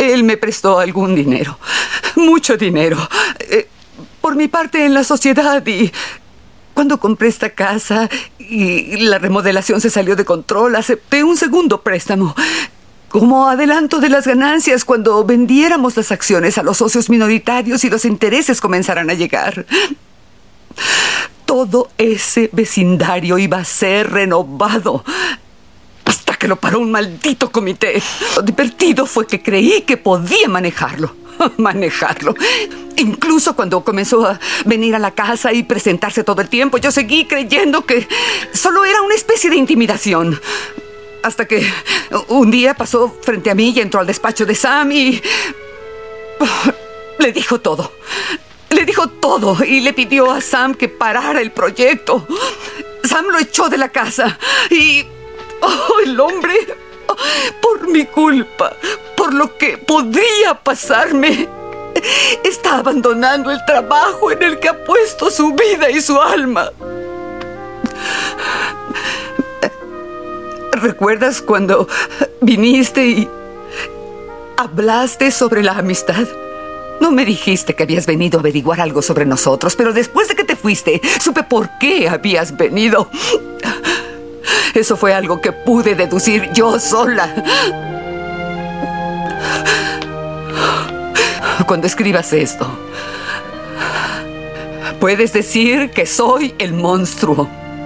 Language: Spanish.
Él me prestó algún dinero, mucho dinero, por mi parte en la sociedad, y cuando compré esta casa y la remodelación se salió de control, acepté un segundo préstamo como adelanto de las ganancias cuando vendiéramos las acciones a los socios minoritarios y los intereses comenzaran a llegar. Todo ese vecindario iba a ser renovado hasta que lo paró un maldito comité. Lo divertido fue que creí que podía manejarlo. Incluso cuando comenzó a venir a la casa y presentarse todo el tiempo, yo seguí creyendo que solo era una especie de intimidación. Hasta que un día pasó frente a mí y entró al despacho de Sam y le dijo todo. Le dijo todo y le pidió a Sam que parara el proyecto. Sam lo echó de la casa y el hombre, por mi culpa, por lo que podría pasarme, está abandonando el trabajo en el que ha puesto su vida y su alma. ¿Recuerdas cuando viniste y hablaste sobre la amistad? No me dijiste que habías venido a averiguar algo sobre nosotros, pero después de que te fuiste, supe por qué habías venido. Eso fue algo que pude deducir yo sola. Cuando escribas esto, puedes decir que soy el monstruo.